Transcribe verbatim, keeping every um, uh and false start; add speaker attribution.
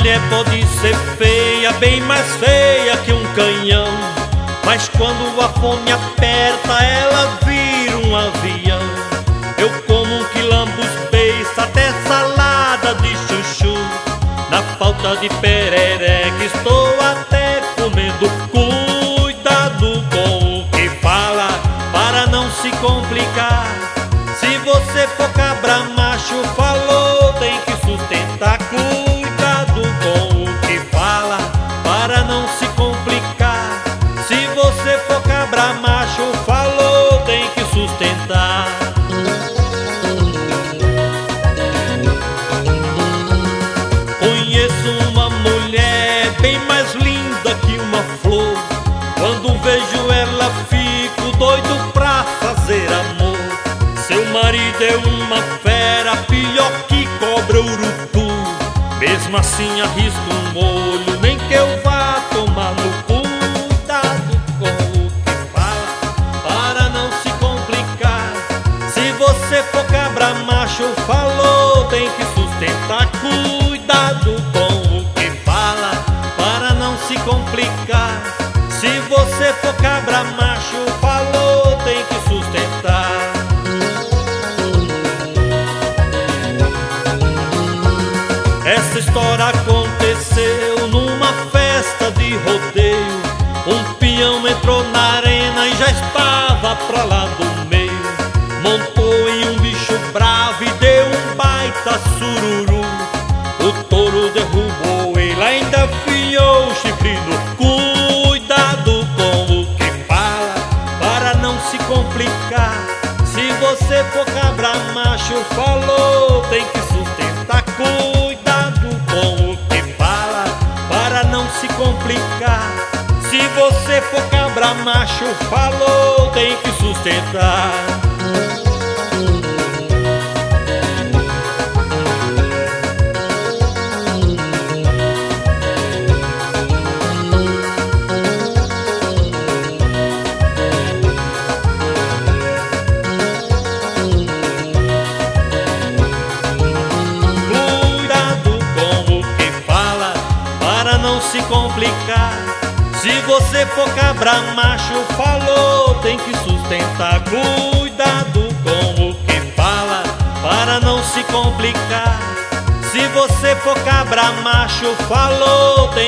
Speaker 1: mulher pode ser feia, bem mais feia que um canhão, mas quando a fome aperta, ela vira um avião. Eu como um quilambos beiça, até salada de chuchu. Na falta de perereca, estou até comendo. Cuidado com o que fala, para não se complicar. Se você for cabra macho, falou, tem que sustentar. Cuidado com o que fala, para não se complicar. Se você for cabra macho, falou, tem que sustentar. Conheço uma mulher bem mais linda que uma flor. Quando vejo ela fico doido pra fazer amor. Seu marido é uma fera, pior que cobra urutu. Mesmo assim arrisco um molho, nem que eu vá tomar no cu. Cuidado com o que fala, para não se complicar. Se você for cabra macho, falou, tem que sustentar. Cuidado com o que fala, para não se complicar. Se você for cabra macho, falou, tem que sustentar. Essa história aconteceu numa festa de rodeio. Um peão entrou na arena e já estava pra lá do meio. Montou em um bicho bravo e deu um baita sururu. O touro derrubou ele, ainda afiou o chifre no cu. Cuidado com o que fala, para não se complicar. Se você for cabra macho, falou, tem que sustentar. Cuidado com o que fala, para não se complicar. Se você for cabra macho, falou, tem que sustentar. Não se complicar. Se você for cabra macho, falou, tem que sustentar. Cuidado com o que fala, para não se complicar. Se você for cabra macho, falou, tem